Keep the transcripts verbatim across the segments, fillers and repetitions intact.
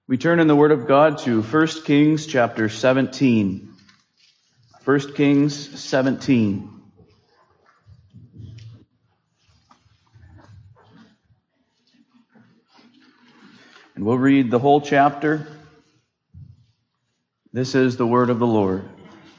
We turn in the Word of God to First Kings chapter seventeen. First Kings seventeen. And we'll read the whole chapter. This is the word of the Lord.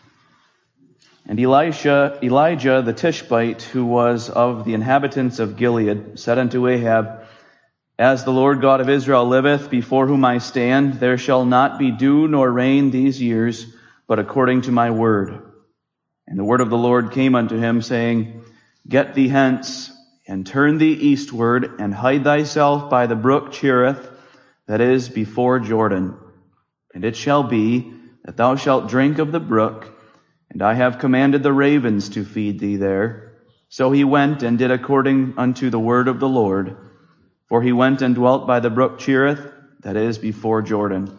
And Elisha, Elijah the Tishbite, who was of the inhabitants of Gilead, said unto Ahab, As the Lord God of Israel liveth, before whom I stand, there shall not be dew nor rain these years, but according to my word. And the word of the Lord came unto him, saying, Get thee hence, and turn thee eastward, and hide thyself by the brook Cherith, that is before Jordan. And it shall be that thou shalt drink of the brook, and I have commanded the ravens to feed thee there. So he went and did according unto the word of the Lord. For he went and dwelt by the brook Cherith, that is before Jordan.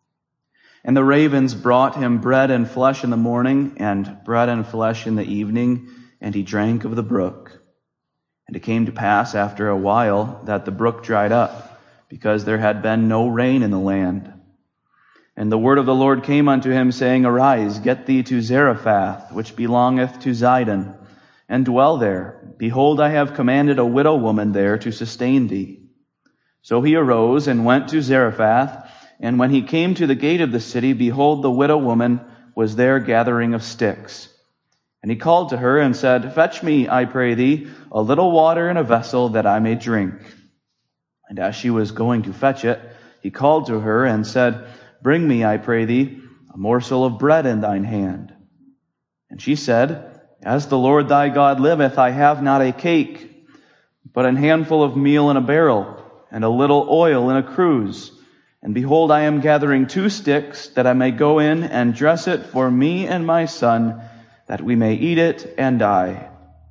And the ravens brought him bread and flesh in the morning, and bread and flesh in the evening, and he drank of the brook. And it came to pass after a while that the brook dried up, because there had been no rain in the land. And the word of the Lord came unto him, saying, Arise, get thee to Zarephath, which belongeth to Zidon, and dwell there. Behold, I have commanded a widow woman there to sustain thee. So he arose and went to Zarephath, and when he came to the gate of the city, behold, the widow woman was there gathering of sticks. And he called to her and said, Fetch me, I pray thee, a little water in a vessel, that I may drink. And as she was going to fetch it, he called to her and said, Bring me, I pray thee, a morsel of bread in thine hand. And she said, As the Lord thy God liveth, I have not a cake, but an handful of meal in a barrel, and a little oil in a cruse. And behold, I am gathering two sticks, that I may go in and dress it for me and my son, that we may eat it and die.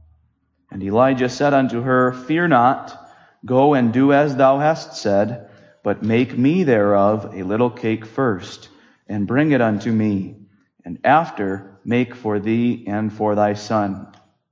And Elijah said unto her, Fear not, go and do as thou hast said, but make me thereof a little cake first, and bring it unto me, and after make for thee and for thy son.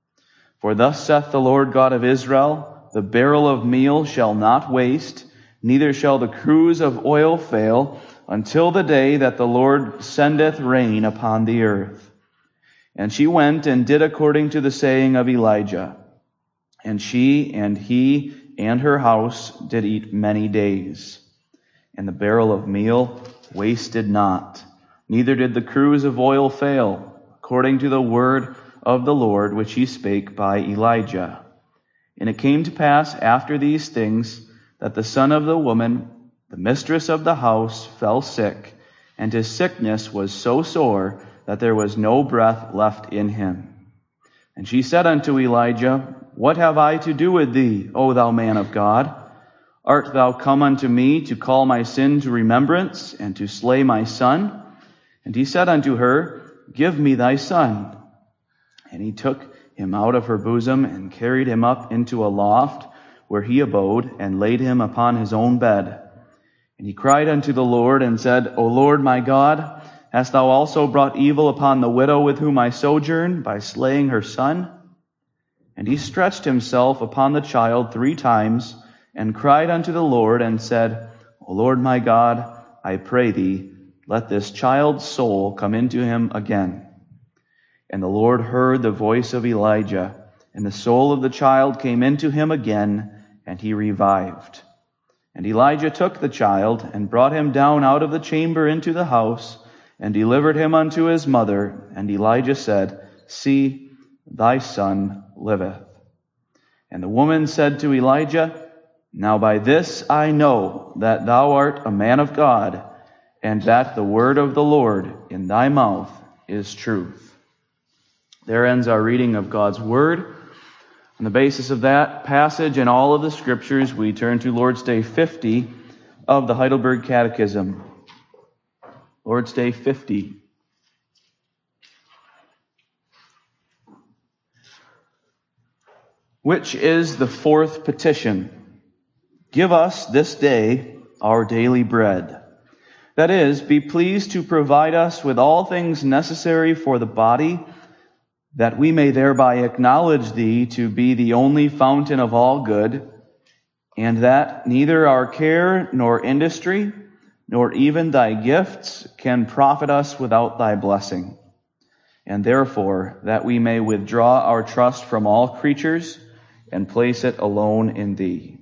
For thus saith the Lord God of Israel, The barrel of meal shall not waste, neither shall the cruse of oil fail, until the day that the Lord sendeth rain upon the earth. And she went and did according to the saying of Elijah. And she and he and her house did eat many days. And the barrel of meal wasted not, neither did the cruse of oil fail, according to the word of the Lord which he spake by Elijah. And it came to pass after these things, that the son of the woman, the mistress of the house, fell sick, and his sickness was so sore that there was no breath left in him. And she said unto Elijah, What have I to do with thee, O thou man of God? Art thou come unto me to call my sin to remembrance, and to slay my son? And he said unto her, Give me thy son. And he took him out of her bosom, and carried him up into a loft, where he abode, and laid him upon his own bed. And he cried unto the Lord, and said, O Lord my God, hast thou also brought evil upon the widow with whom I sojourn, by slaying her son? And he stretched himself upon the child three times, and cried unto the Lord, and said, O Lord my God, I pray thee, let this child's soul come into him again. And the Lord heard the voice of Elijah, and the soul of the child came into him again, and he revived. And Elijah took the child, and brought him down out of the chamber into the house, and delivered him unto his mother. And Elijah said, See, thy son liveth. And the woman said to Elijah, Now by this I know that thou art a man of God, and that the word of the Lord in thy mouth is truth. There ends our reading of God's word. On the basis of that passage and all of the scriptures, we turn to Lord's Day fifty of the Heidelberg Catechism. Lord's Day fifty. Which is the fourth petition? Give us this day our daily bread. That is, be pleased to provide us with all things necessary for the body, that we may thereby acknowledge thee to be the only fountain of all good, and that neither our care nor industry, nor even thy gifts can profit us without thy blessing. And therefore, that we may withdraw our trust from all creatures and place it alone in thee.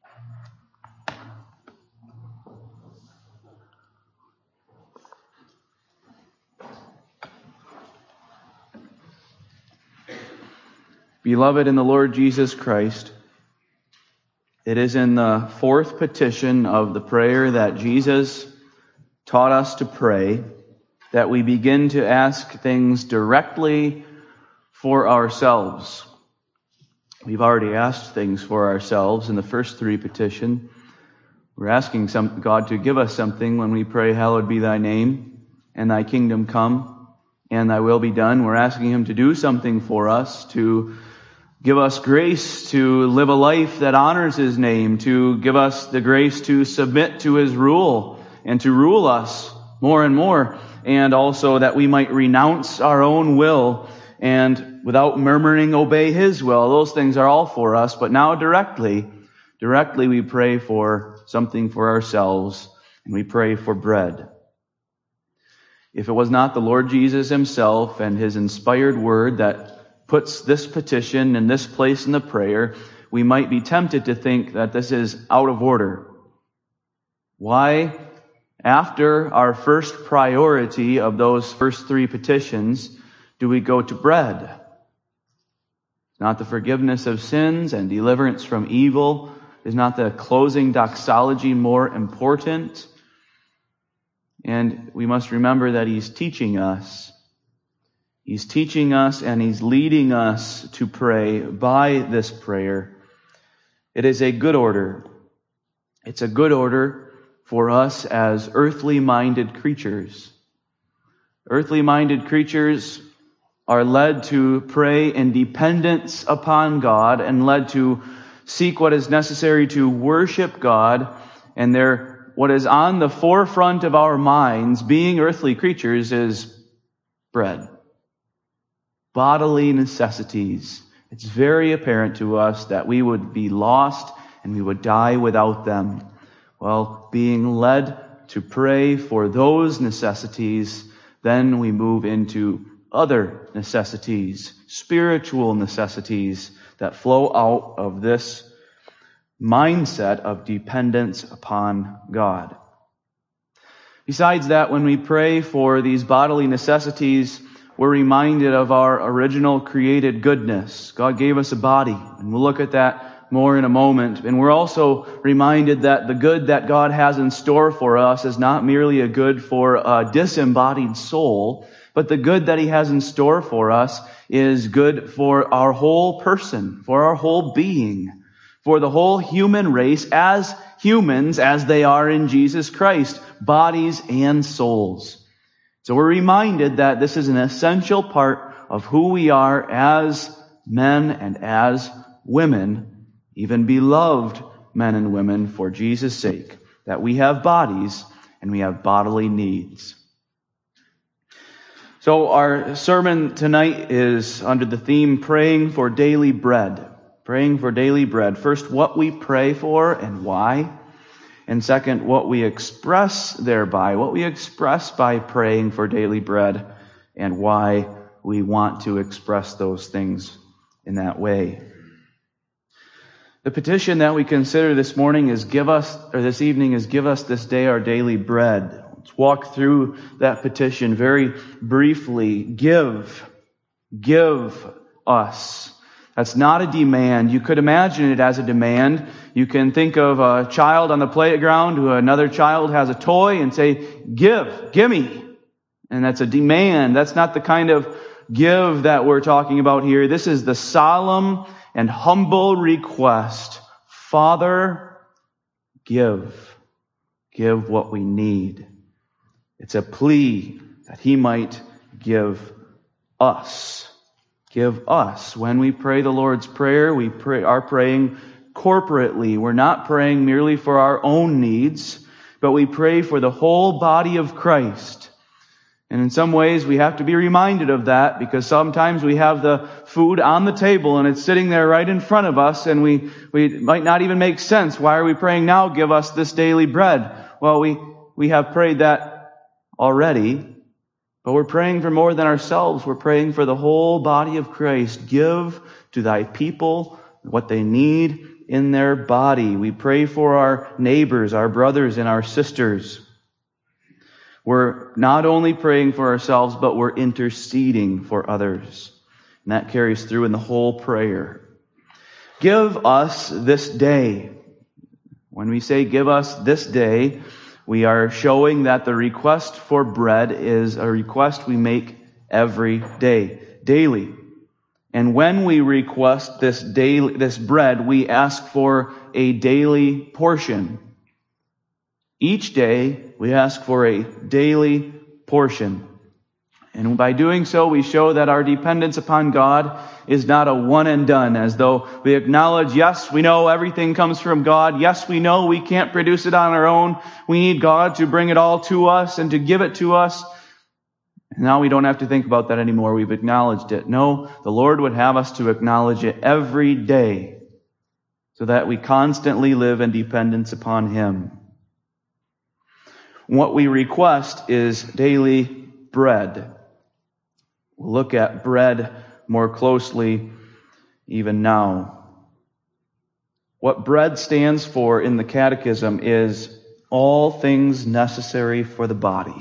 Beloved in the Lord Jesus Christ, it is in the fourth petition of the prayer that Jesus taught us to pray that we begin to ask things directly for ourselves. We've already asked things for ourselves in the first three petitions. We're asking some, God to give us something when we pray, hallowed be thy name, and thy kingdom come, and thy will be done. We're asking him to do something for us, to give us grace to live a life that honors his name, to give us the grace to submit to his rule and to rule us more and more, and also that we might renounce our own will and without murmuring obey his will. Those things are all for us, but now directly, directly we pray for something for ourselves, and we pray for bread. If it was not the Lord Jesus himself and his inspired word that puts this petition in this place in the prayer, we might be tempted to think that this is out of order. Why, after our first priority of those first three petitions, do we go to bread? Not the forgiveness of sins and deliverance from evil? Is not the closing doxology more important? And we must remember that he's teaching us. He's teaching us and he's leading us to pray by this prayer. It is a good order. It's a good order for us as earthly-minded creatures. Earthly-minded creatures are led to pray in dependence upon God and led to seek what is necessary to worship God. And there, what is on the forefront of our minds, being earthly creatures, is bread. Bodily necessities. It's very apparent to us that we would be lost and we would die without them. Well, being led to pray for those necessities, then we move into other necessities, spiritual necessities that flow out of this mindset of dependence upon God. Besides that, when we pray for these bodily necessities, we're reminded of our original created goodness. God gave us a body, and we'll look at that more in a moment. And we're also reminded that the good that God has in store for us is not merely a good for a disembodied soul, but the good that he has in store for us is good for our whole person, for our whole being, for the whole human race as humans as they are in Jesus Christ, bodies and souls. So we're reminded that this is an essential part of who we are as men and as women, even beloved men and women for Jesus' sake, that we have bodies and we have bodily needs. So our sermon tonight is under the theme, praying for daily bread. Praying for daily bread. First, what we pray for and why. And second, what we express thereby, what we express by praying for daily bread, and why we want to express those things in that way. The petition that we consider this morning is give us, or this evening is give us this day our daily bread. Let's walk through that petition very briefly. Give. Give us. That's not a demand. You could imagine it as a demand. You can think of a child on the playground who another child has a toy and say, give, gimme. And that's a demand. That's not the kind of give that we're talking about here. This is the solemn and humble request. Father, give. Give what we need. It's a plea that he might give us. Give us. When we pray the Lord's Prayer, we pray, are praying corporately. We're not praying merely for our own needs, but we pray for the whole body of Christ. And in some ways, we have to be reminded of that, because sometimes we have the food on the table and it's sitting there right in front of us, and we, we might not even make sense. Why are we praying now? Give us this daily bread. Well, we, we have prayed that already, but we're praying for more than ourselves. We're praying for the whole body of Christ. Give to thy people what they need in their body. We pray for our neighbors, our brothers, and our sisters. We're not only praying for ourselves, but we're interceding for others. And that carries through in the whole prayer. Give us this day. When we say give us this day, we are showing that the request for bread is a request we make every day, daily. And when we request this daily, this bread, we ask for a daily portion. Each day, we ask for a daily portion. And by doing so, we show that our dependence upon God is not a one and done, as though we acknowledge, yes, we know everything comes from God. Yes, we know we can't produce it on our own. We need God to bring it all to us and to give it to us. And now we don't have to think about that anymore. We've acknowledged it. No, the Lord would have us to acknowledge it every day so that we constantly live in dependence upon Him. What we request is daily bread. We'll look at bread more closely even now. What bread stands for in the Catechism is all things necessary for the body.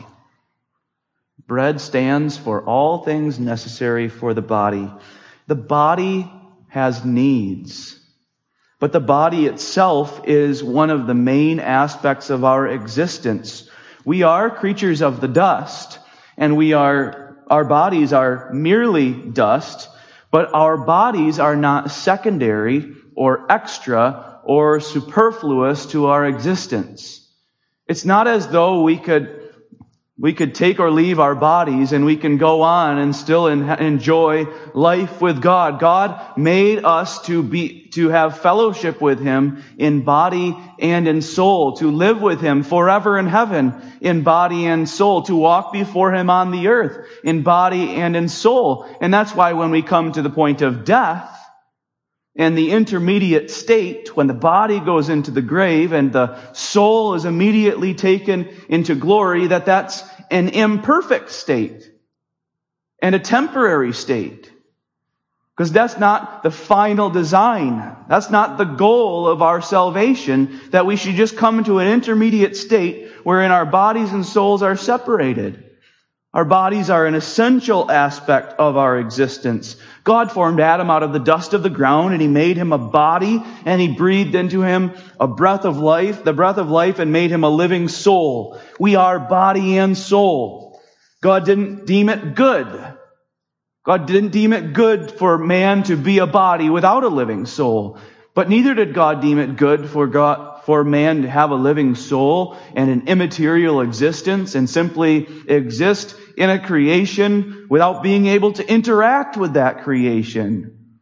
Bread stands for all things necessary for the body. The body has needs, but the body itself is one of the main aspects of our existence. We are creatures of the dust, and we are, our bodies are merely dust, but our bodies are not secondary or extra or superfluous to our existence. It's not as though we could We could take or leave our bodies and we can go on and still enjoy life with God. God made us to be, to have fellowship with Him in body and in soul, to live with Him forever in heaven in body and soul, to walk before Him on the earth in body and in soul. And that's why when we come to the point of death and the intermediate state, when the body goes into the grave and the soul is immediately taken into glory, that that's an imperfect state and a temporary state. Because that's not the final design. That's not the goal of our salvation, that we should just come into an intermediate state wherein our bodies and souls are separated. Our bodies are an essential aspect of our existence. God formed Adam out of the dust of the ground, and He made him a body, and He breathed into him a breath of life, the breath of life, and made him a living soul. We are body and soul. God didn't deem it good. God didn't deem it good for man to be a body without a living soul. But neither did God deem it good for God, for man to have a living soul and an immaterial existence and simply exist in a creation without being able to interact with that creation.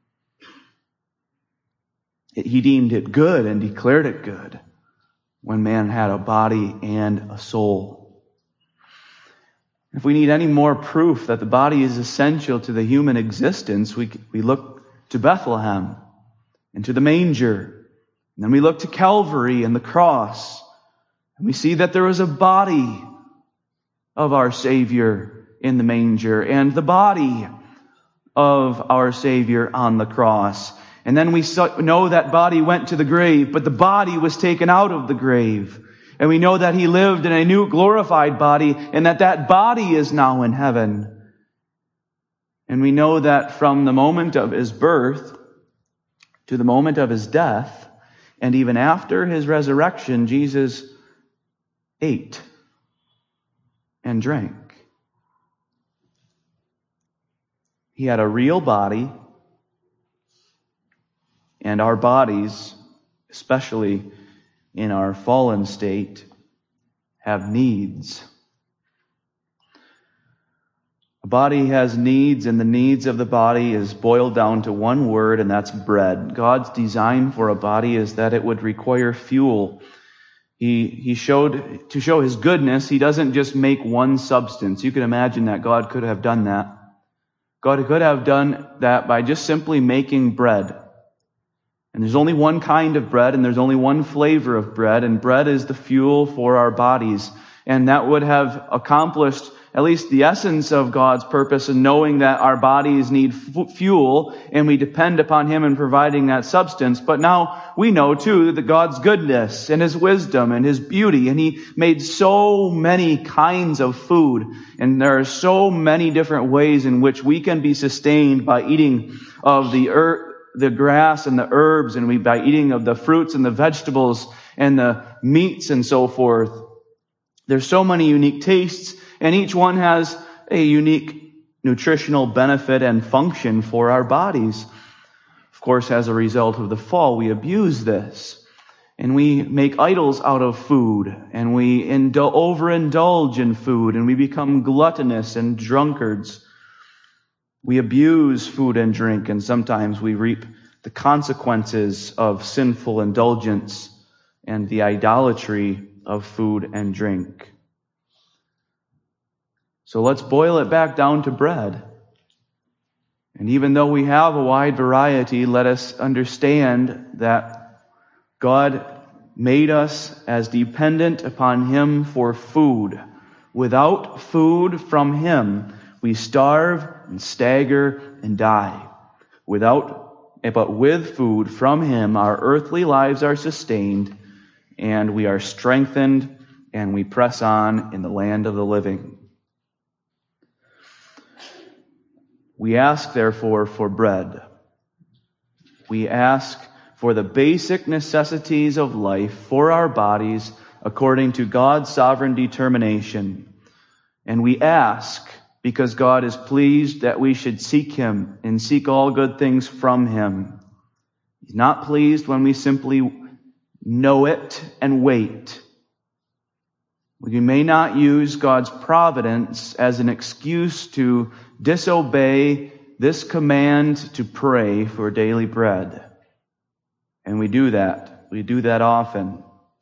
He deemed it good and declared it good when man had a body and a soul. If we need any more proof that the body is essential to the human existence, we, we look to Bethlehem and to the manger. And then we look to Calvary and the cross. And we see that there was a body of our Savior in the manger and the body of our Savior on the cross. And then we know that body went to the grave, but the body was taken out of the grave. And we know that He lived in a new glorified body and that that body is now in heaven. And we know that from the moment of His birth to the moment of His death, and even after His resurrection, Jesus ate and drank. He had a real body, and our bodies, especially in our fallen state, have needs. A body has needs, and the needs of the body is boiled down to one word, and that's bread. God's design for a body is that it would require fuel. He, he showed, to show His goodness, He doesn't just make one substance. You can imagine that God could have done that. God could have done that by just simply making bread. And there's only one kind of bread, and there's only one flavor of bread, and bread is the fuel for our bodies. And that would have accomplished at least the essence of God's purpose in knowing that our bodies need f- fuel and we depend upon Him in providing that substance. But now we know too that God's goodness and His wisdom and His beauty, and He made so many kinds of food, and there are so many different ways in which we can be sustained by eating of the earth, the grass and the herbs, and we by eating of the fruits and the vegetables and the meats and so forth. There's so many unique tastes, and each one has a unique nutritional benefit and function for our bodies. Of course, as a result of the fall, we abuse this, and we make idols out of food, and we indul- overindulge in food, and we become gluttonous and drunkards. We abuse food and drink, and sometimes we reap the consequences of sinful indulgence and the idolatry of food and drink. So let's boil it back down to bread. And even though we have a wide variety, let us understand that God made us as dependent upon Him for food. Without food from Him, we starve and stagger and die. Without, but with food from Him, our earthly lives are sustained, and we are strengthened, and we press on in the land of the living. We ask, therefore, for bread. We ask for the basic necessities of life for our bodies according to God's sovereign determination. And we ask because God is pleased that we should seek Him and seek all good things from Him. He's not pleased when we simply know it and wait. We may not use God's providence as an excuse to disobey this command to pray for daily bread. And we do that. We do that often.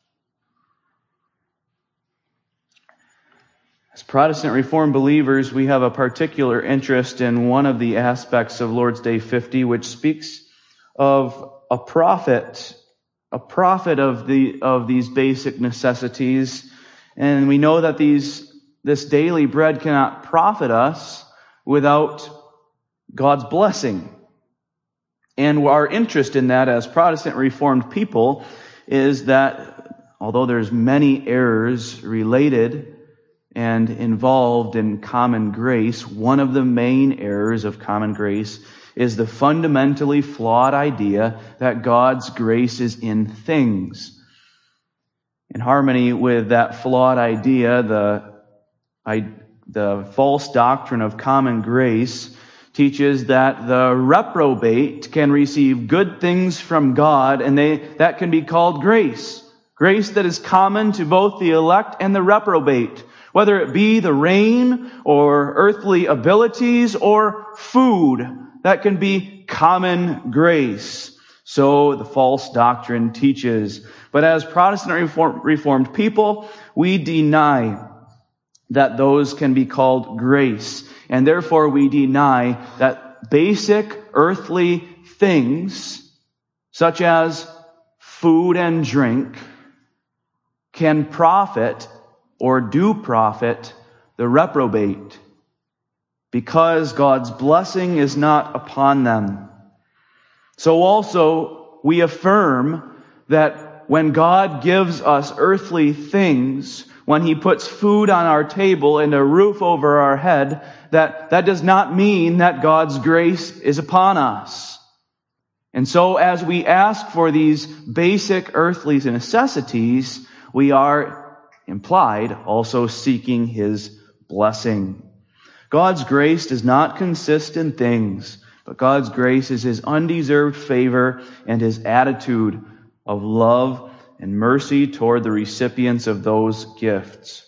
As Protestant Reformed believers, we have a particular interest in one of the aspects of Lord's Day fifty, which speaks of a prophet, a prophet of the of these basic necessities. And we know that these this daily bread cannot profit us without God's blessing. And our interest in that as Protestant Reformed people is that although there's many errors related and involved in common grace, one of the main errors of common grace is the fundamentally flawed idea that God's grace is in things. In harmony with that flawed idea, the, I, the false doctrine of common grace teaches that the reprobate can receive good things from God, and they that can be called grace. Grace that is common to both the elect and the reprobate, whether it be the rain or earthly abilities or food, that can be common grace. So the false doctrine teaches. But as Protestant Reform, Reformed people, we deny that those can be called grace. And therefore we deny that basic earthly things, such as food and drink, can profit or do profit the reprobate, because God's blessing is not upon them. So also we affirm that when God gives us earthly things, when He puts food on our table and a roof over our head, that that does not mean that God's grace is upon us. And so as we ask for these basic earthly necessities, we are implied also seeking His blessing. God's grace does not consist in things, but God's grace is His undeserved favor and His attitude of love and mercy toward the recipients of those gifts.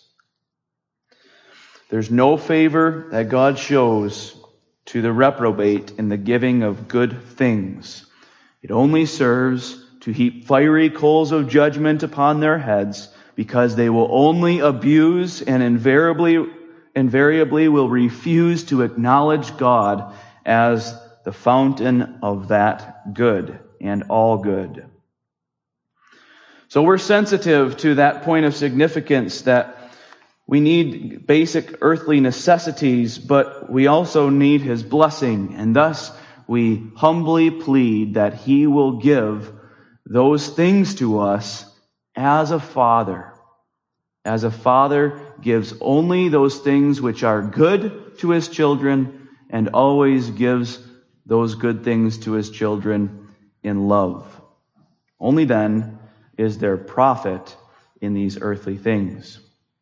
There's no favor that God shows to the reprobate in the giving of good things. It only serves to heap fiery coals of judgment upon their heads, because they will only abuse and invariably, invariably will refuse to acknowledge God as the fountain of that good and all good. So we're sensitive to that point of significance that We need basic earthly necessities, but we also need His blessing. And thus we humbly plead that He will give those things to us as a father. As a father gives only those things which are good to his children and always gives those good things to his children in love. Only then is there profit in these earthly things.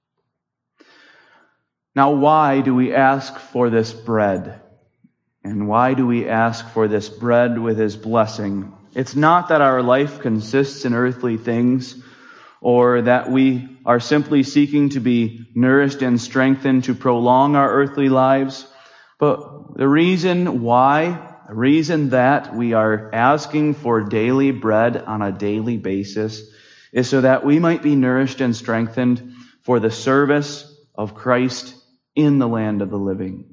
Now, why do we ask for this bread? And why do we ask for this bread with His blessing? It's not that our life consists in earthly things, or that we are simply seeking to be nourished and strengthened to prolong our earthly lives. But the reason why, the reason that we are asking for daily bread on a daily basis is so that we might be nourished and strengthened for the service of Christ in the land of the living.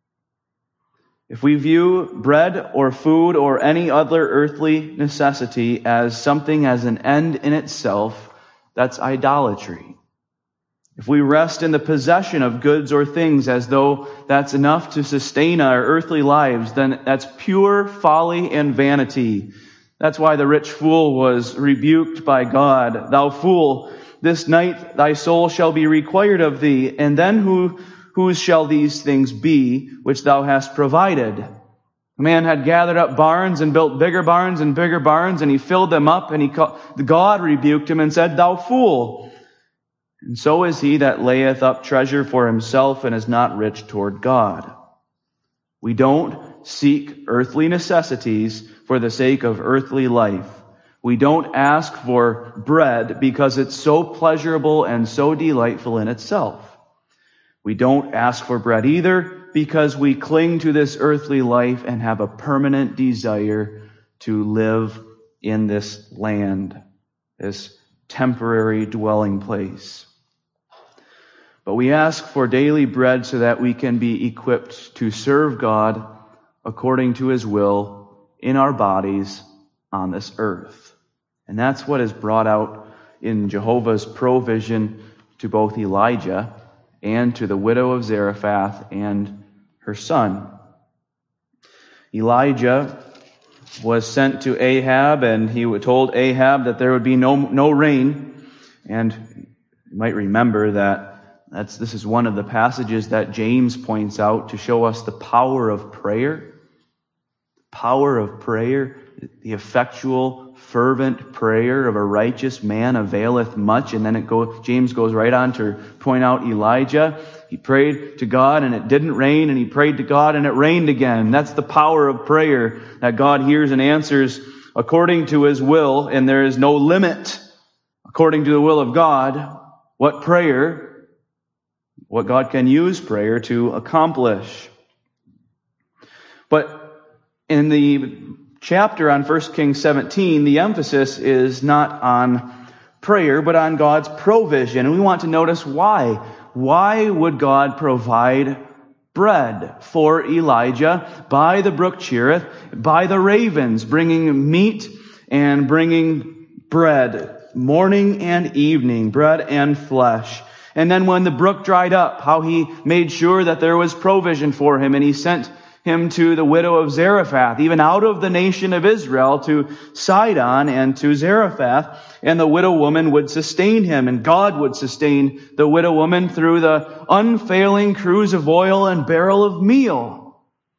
If we view bread or food or any other earthly necessity as something as an end in itself, that's idolatry. If we rest in the possession of goods or things as though that's enough to sustain our earthly lives, then that's pure folly and vanity. That's why the rich fool was rebuked by God. Thou fool, this night thy soul shall be required of thee, and then who whose shall these things be which thou hast provided? A man had gathered up barns and built bigger barns and bigger barns, and he filled them up, and he called, God rebuked him and said, Thou fool! And so is he that layeth up treasure for himself and is not rich toward God. We don't seek earthly necessities for the sake of earthly life. We don't ask for bread because it's so pleasurable and so delightful in itself. We don't ask for bread either because we cling to this earthly life and have a permanent desire to live in this land, this temporary dwelling place. But we ask for daily bread so that we can be equipped to serve God according to His will in our bodies on this earth. And that's what is brought out in Jehovah's provision to both Elijah and to the widow of Zarephath and her son. Elijah was sent to Ahab, and he told Ahab that there would be no no rain. And you might remember that that's this is one of the passages that James points out to show us the power of prayer. The power of prayer, the effectual, fervent prayer of a righteous man availeth much. And then it goes, James goes right on to point out Elijah. He prayed to God and it didn't rain, and he prayed to God and it rained again. That's the power of prayer, that God hears and answers according to His will, and there is no limit according to the will of God what prayer, what God can use prayer to accomplish. But in the chapter on First Kings seventeen, the emphasis is not on prayer, but on God's provision. And we want to notice why. Why would God provide bread for Elijah by the brook Cherith, by the ravens, bringing meat and bringing bread, morning and evening, bread and flesh? And then when the brook dried up, how He made sure that there was provision for him, and He sent him to the widow of Zarephath, even out of the nation of Israel, to Sidon and to Zarephath, and the widow woman would sustain him, and God would sustain the widow woman through the unfailing cruse of oil and barrel of meal.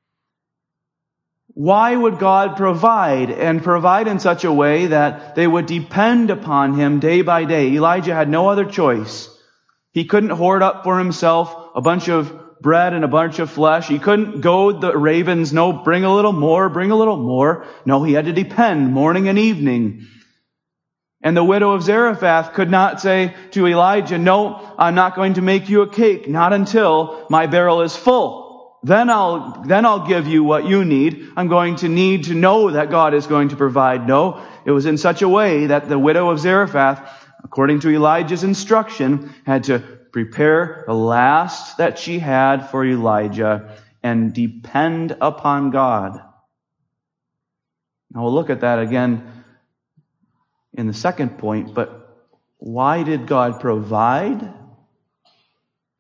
Why would God provide, and provide in such a way that they would depend upon Him day by day? Elijah had no other choice. He couldn't hoard up for himself a bunch of bread and a bunch of flesh. He couldn't goad the ravens, no, bring a little more, bring a little more. No, he had to depend morning and evening. And the widow of Zarephath could not say to Elijah, no, I'm not going to make you a cake, not until my barrel is full. Then I'll, then I'll give you what you need. I'm going to need to know that God is going to provide. No, it was in such a way that the widow of Zarephath, according to Elijah's instruction, had to prepare the last that she had for Elijah and depend upon God. Now we'll look at that again in the second point, but why did God provide?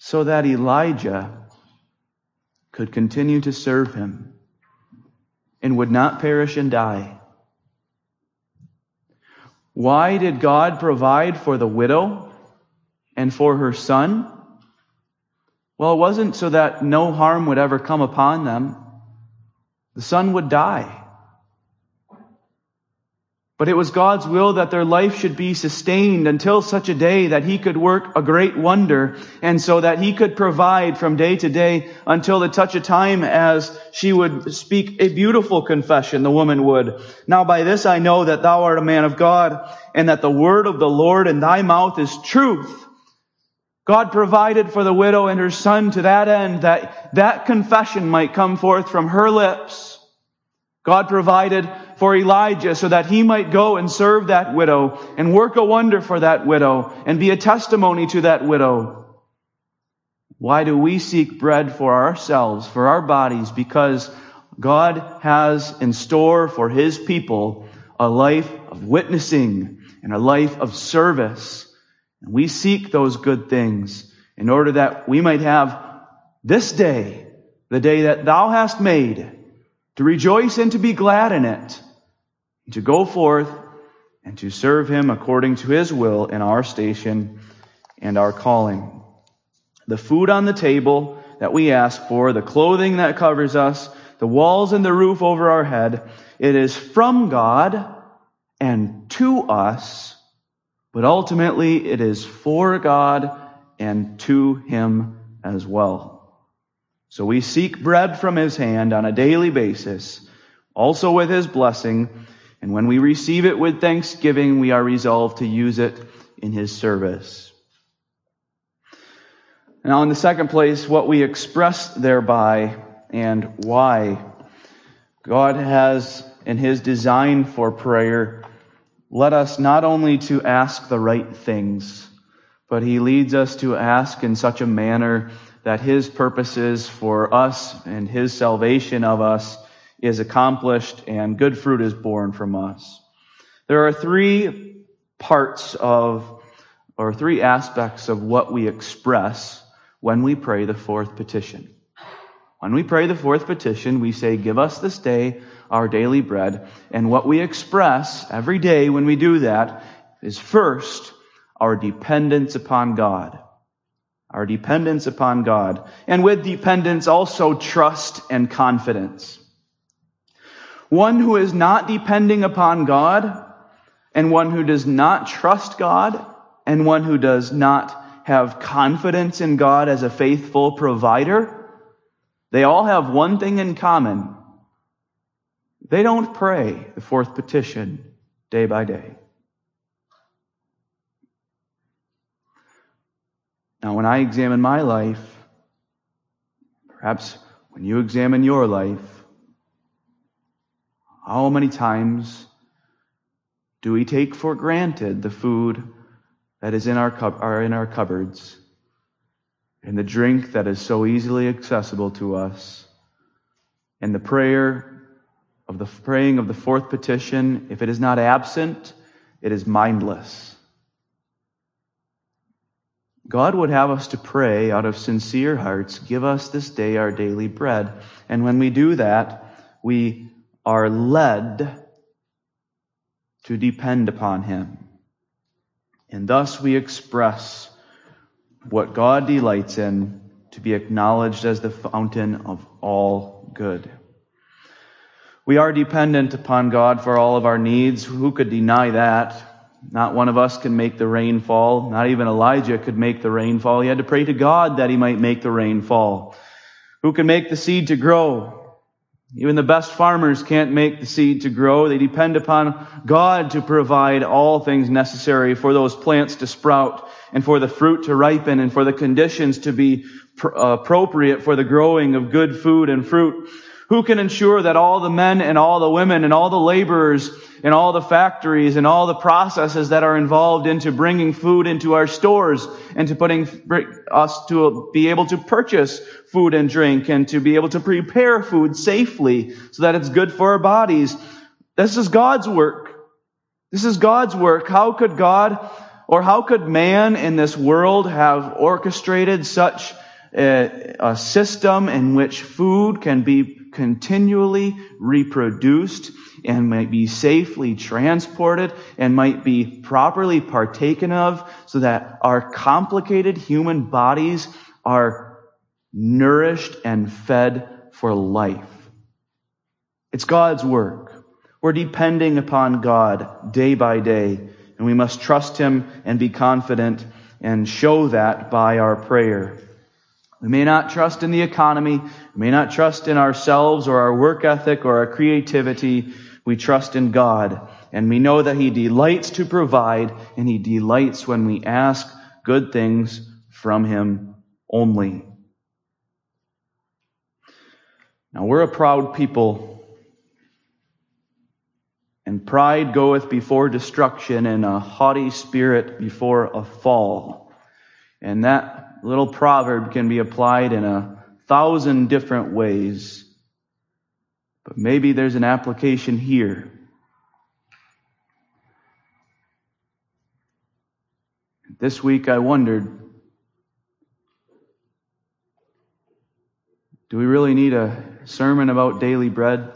so that Elijah could continue to serve him and would not perish and die. Why did God provide for the widow and for her son? Well, it wasn't so that no harm would ever come upon them. The son would die. But it was God's will that their life should be sustained until such a day that He could work a great wonder, and so that He could provide from day to day until the such a time as she would speak a beautiful confession, the woman would. Now by this I know that thou art a man of God, and that the word of the Lord in thy mouth is truth. God provided for the widow and her son to that end, that that confession might come forth from her lips. God provided for Elijah so that he might go and serve that widow and work a wonder for that widow and be a testimony to that widow. Why do we seek bread for ourselves, for our bodies? Because God has in store for His people a life of witnessing and a life of service. And we seek those good things in order that we might have this day, the day that Thou hast made, to rejoice and to be glad in it, to go forth and to serve Him according to His will in our station and our calling. The food on the table that we ask for, the clothing that covers us, the walls and the roof over our head, it is from God and to us, but ultimately it is for God and to Him as well. So we seek bread from His hand on a daily basis, also with His blessing, and when we receive it with thanksgiving, we are resolved to use it in His service. Now, in the second place, what we express thereby and why. God has, in His design for prayer, led us not only to ask the right things, but He leads us to ask in such a manner that His purposes for us and His salvation of us is accomplished and good fruit is born from us. There are three parts of, or three aspects of what we express when we pray the fourth petition. When we pray the fourth petition, we say, "Give us this day our daily bread." And what we express every day when we do that is first our dependence upon God. Our dependence upon God. And with dependence also trust and confidence. One who is not depending upon God, and one who does not trust God, and one who does not have confidence in God as a faithful provider, they all have one thing in common. They don't pray the fourth petition day by day. Now, when I examine my life, perhaps when you examine your life, how many times do we take for granted the food that is in our cup, are in our cupboards, and the drink that is so easily accessible to us, and the prayer of the praying of the fourth petition, if it is not absent, it is mindless. God would have us to pray out of sincere hearts, "Give us this day our daily bread." And when we do that, we are led to depend upon Him. And thus we express what God delights in, to be acknowledged as the fountain of all good. We are dependent upon God for all of our needs. Who could deny that? Not one of us can make the rain fall. Not even Elijah could make the rain fall. He had to pray to God that he might make the rain fall. Who can make the seed to grow? Even the best farmers can't make the seed to grow. They depend upon God to provide all things necessary for those plants to sprout and for the fruit to ripen and for the conditions to be pr- appropriate for the growing of good food and fruit. Who can ensure that all the men and all the women and all the laborers and all the factories and all the processes that are involved into bringing food into our stores and to putting us to be able to purchase food and drink and to be able to prepare food safely so that it's good for our bodies? This is God's work. This is God's work. How could God or how could man in this world have orchestrated such a, a system in which food can be continually reproduced and might be safely transported and might be properly partaken of so that our complicated human bodies are nourished and fed for life. It's God's work. We're depending upon God day by day, and we must trust Him and be confident and show that by our prayer. We may not trust in the economy, we may not trust in ourselves or our work ethic or our creativity. We trust in God, and we know that He delights to provide, and He delights when we ask good things from Him only. Now, we're a proud people, and pride goeth before destruction, and a haughty spirit before a fall. And that little proverb can be applied in a thousand different ways. But maybe there's an application here. This week I wondered, do we really need a sermon about daily bread?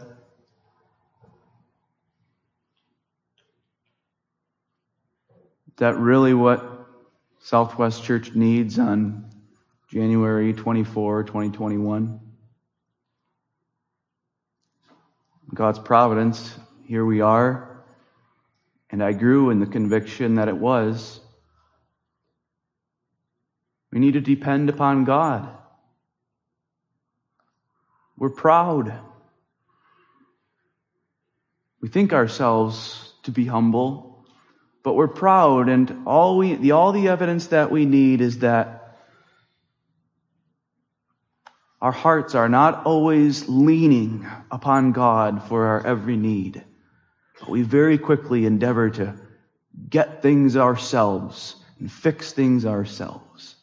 Is that really what Southwest Church needs on January twenty-fourth, twenty twenty-one? God's providence, here we are, and I grew in the conviction that it was. We need to depend upon God. We're proud. We think ourselves to be humble. But we're proud, and all we, the, all the evidence that we need is that our hearts are not always leaning upon God for our every need. But we very quickly endeavor to get things ourselves and fix things ourselves.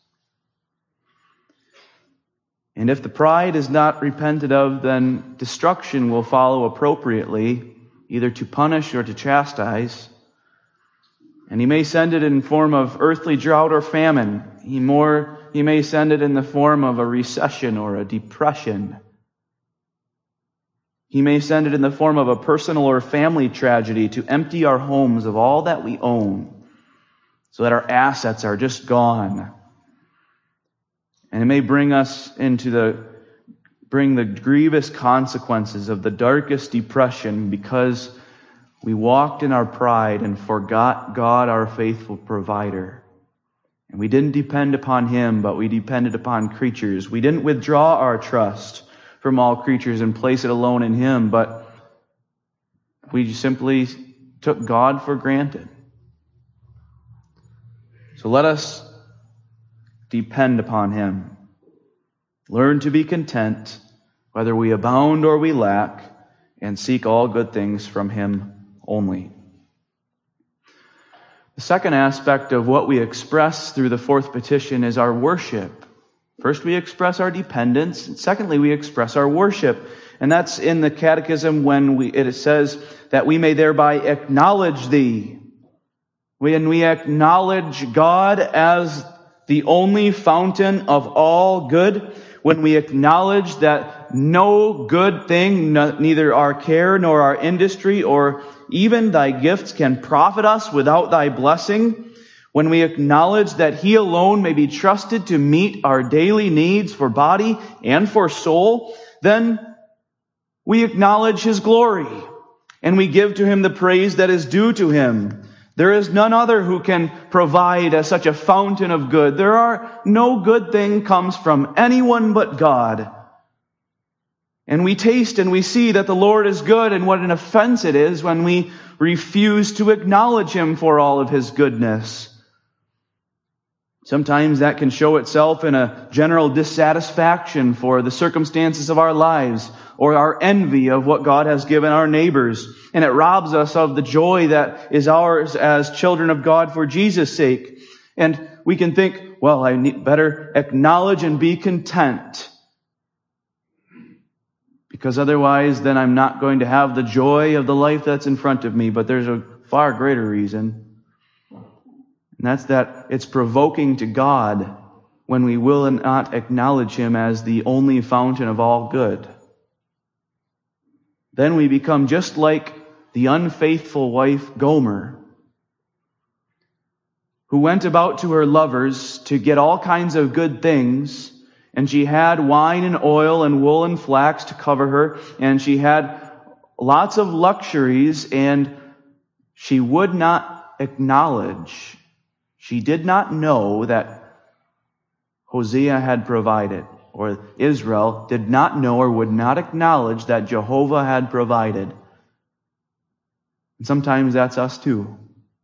And if the pride is not repented of, then destruction will follow appropriately, either to punish or to chastise. And He may send it in form of earthly drought or famine. He more, He may send it in the form of a recession or a depression. He may send it in the form of a personal or family tragedy to empty our homes of all that we own so that our assets are just gone. And it may bring us into the, bring the grievous consequences of the darkest depression because we walked in our pride and forgot God, our faithful provider. And we didn't depend upon Him, but we depended upon creatures. We didn't withdraw our trust from all creatures and place it alone in Him, but we simply took God for granted. So let us depend upon Him. Learn to be content, whether we abound or we lack, and seek all good things from Him only. The second aspect of what we express through the fourth petition is our worship. First, we express our dependence, and secondly, we express our worship. And that's in the Catechism when we, it says that we may thereby acknowledge Thee. When we acknowledge God as the only fountain of all good, when we acknowledge that no good thing, no, neither our care nor our industry or even Thy gifts can profit us without Thy blessing, when we acknowledge that He alone may be trusted to meet our daily needs for body and for soul, then we acknowledge His glory and we give to Him the praise that is due to Him. There is none other who can provide as such a fountain of good. There are no good thing comes from anyone but God. And we taste and we see that the Lord is good, and what an offense it is when we refuse to acknowledge Him for all of His goodness. Sometimes that can show itself in a general dissatisfaction for the circumstances of our lives or our envy of what God has given our neighbors. And it robs us of the joy that is ours as children of God for Jesus' sake. And we can think, well, I need better acknowledge and be content, because otherwise then I'm not going to have the joy of the life that's in front of me. But there's a far greater reason. And that's that it's provoking to God when we will not acknowledge him as the only fountain of all good. Then we become just like the unfaithful wife Gomer, who went about to her lovers to get all kinds of good things, and she had wine and oil and wool and flax to cover her, and she had lots of luxuries, and she would not acknowledge, she did not know that Hosea had provided, or Israel did not know or would not acknowledge that Jehovah had provided. And sometimes that's us too.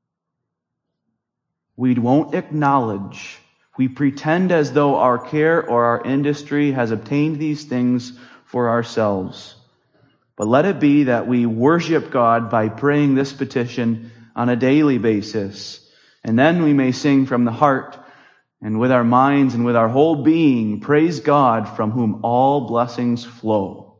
We won't acknowledge. We pretend as though our care or our industry has obtained these things for ourselves. But let it be that we worship God by praying this petition on a daily basis. And then we may sing from the heart and with our minds and with our whole being, praise God from whom all blessings flow.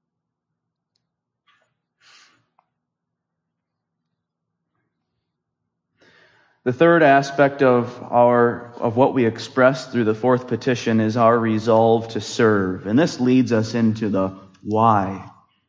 The third aspect of our of what we express through the fourth petition is our resolve to serve. And this leads us into the why.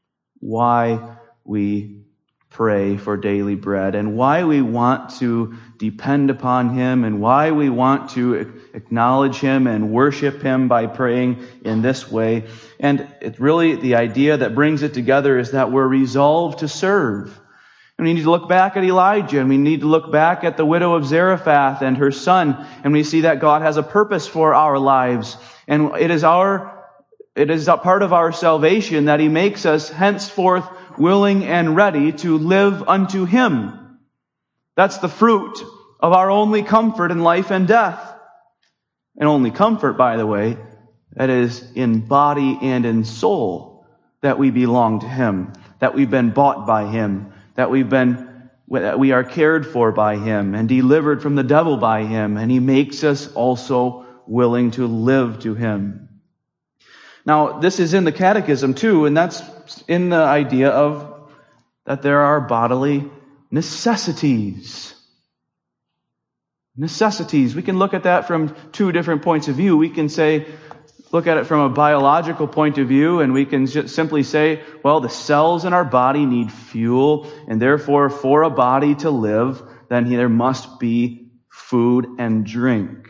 Why we pray for daily bread, and why we want to depend upon him, and why we want to acknowledge him and worship him by praying in this way. And it's really the idea that brings it together is that we're resolved to serve. And we need to look back at Elijah, and we need to look back at the widow of Zarephath and her son, and we see that God has a purpose for our lives. And it is our, it is a part of our salvation that he makes us henceforth willing and ready to live unto him. That's the fruit of our only comfort in life and death. And only comfort, by the way, that is in body and in soul, that we belong to him, that we've been bought by him, that we've been, that we are cared for by him and delivered from the devil by him, and he makes us also willing to live to him. Now, this is in the Catechism too, and that's in the idea of that there are bodily necessities. Necessities. We can look at that from two different points of view. We can say, look at it from a biological point of view, and we can just simply say, well, the cells in our body need fuel, and therefore for a body to live, then there must be food and drink.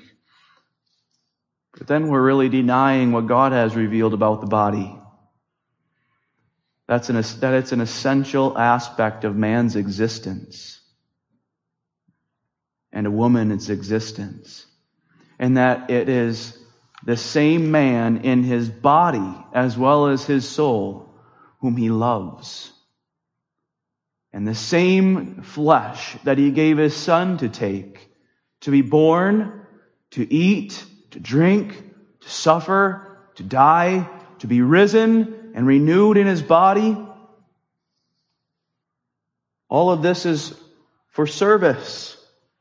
But then we're really denying what God has revealed about the body. That's an, that it's an essential aspect of man's existence and a woman's existence. And that it is the same man in his body as well as his soul whom he loves. And the same flesh that he gave his son to take, to be born, to eat, to drink, to suffer, to die, to be risen and renewed in his body. All of this is for service.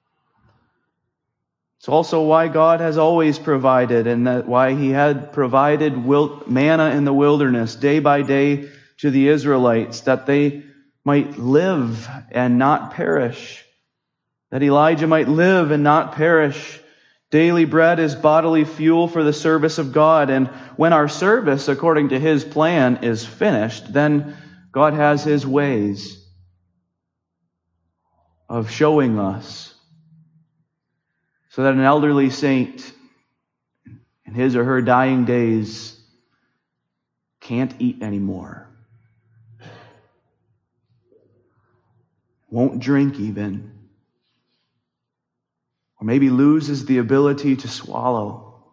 It's also why God has always provided, and that why he had provided manna in the wilderness day by day to the Israelites, that they might live and not perish, that Elijah might live and not perish. Daily bread is bodily fuel for the service of God. And when our service, according to his plan, is finished, then God has his ways of showing us. So that an elderly saint in his or her dying days can't eat anymore. Won't drink even. Or maybe loses the ability to swallow.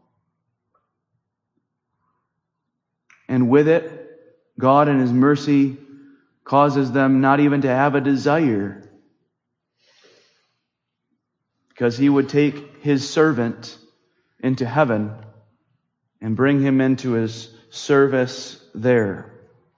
And with it, God in his mercy causes them not even to have a desire, because he would take his servant into heaven and bring him into his service there.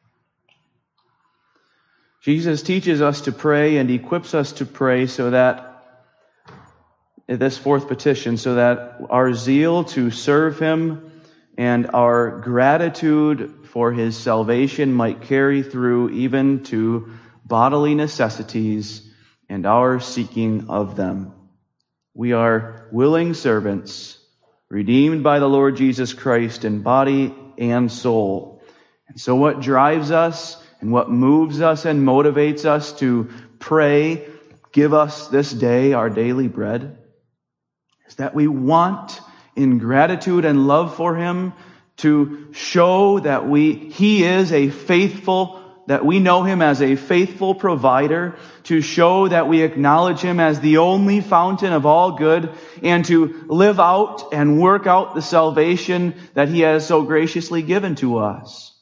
Jesus teaches us to pray and equips us to pray so that this fourth petition, so that our zeal to serve him and our gratitude for his salvation might carry through even to bodily necessities and our seeking of them. We are willing servants redeemed by the Lord Jesus Christ in body and soul. And so what drives us and what moves us and motivates us to pray, give us this day our daily bread, is that we want, in gratitude and love for Him, to show that we He is a faithful that we know Him as a faithful provider, to show that we acknowledge Him as the only fountain of all good, and to live out and work out the salvation that He has so graciously given to us.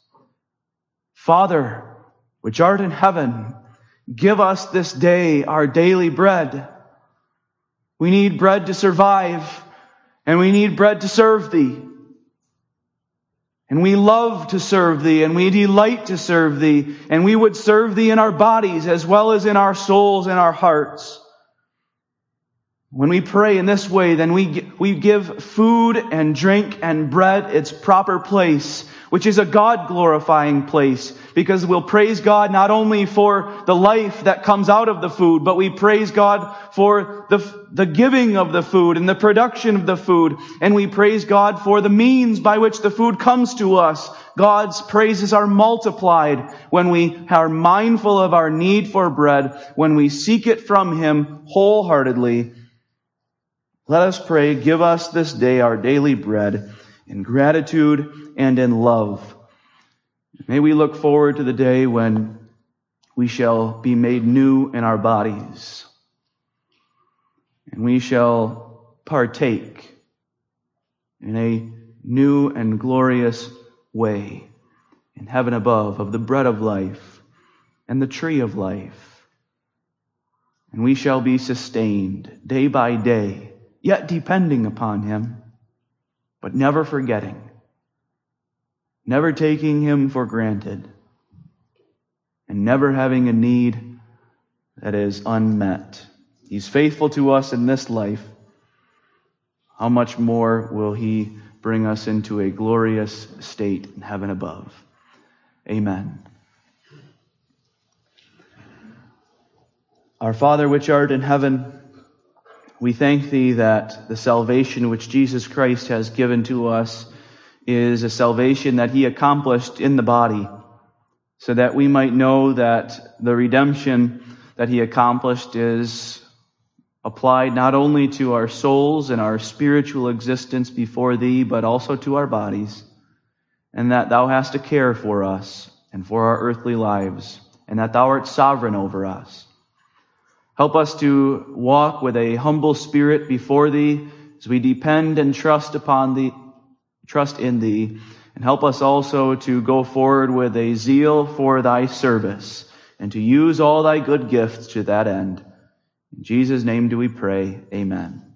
Father, which art in heaven, give us this day our daily bread. We need bread to survive, and we need bread to serve Thee. And we love to serve Thee, and we delight to serve Thee, and we would serve Thee in our bodies as well as in our souls and our hearts. When we pray in this way, then we we give food and drink and bread its proper place, which is a God-glorifying place, because we'll praise God not only for the life that comes out of the food, but we praise God for the, the giving of the food and the production of the food, and we praise God for the means by which the food comes to us. God's praises are multiplied when we are mindful of our need for bread, when we seek it from Him wholeheartedly. Let us pray, give us this day our daily bread, in gratitude and in love. May we look forward to the day when we shall be made new in our bodies, and we shall partake in a new and glorious way in heaven above of the bread of life and the tree of life. And we shall be sustained day by day, yet depending upon Him, but never forgetting, never taking Him for granted, and never having a need that is unmet. He's faithful to us in this life. How much more will He bring us into a glorious state in heaven above? Amen. Our Father which art in heaven, we thank Thee that the salvation which Jesus Christ has given to us is a salvation that He accomplished in the body, so that we might know that the redemption that He accomplished is applied not only to our souls and our spiritual existence before Thee, but also to our bodies, and that Thou hast a care for us and for our earthly lives, and that Thou art sovereign over us. Help us to walk with a humble spirit before Thee as we depend and trust upon Thee, trust in Thee, and help us also to go forward with a zeal for Thy service and to use all Thy good gifts to that end. In Jesus' name do we pray. Amen.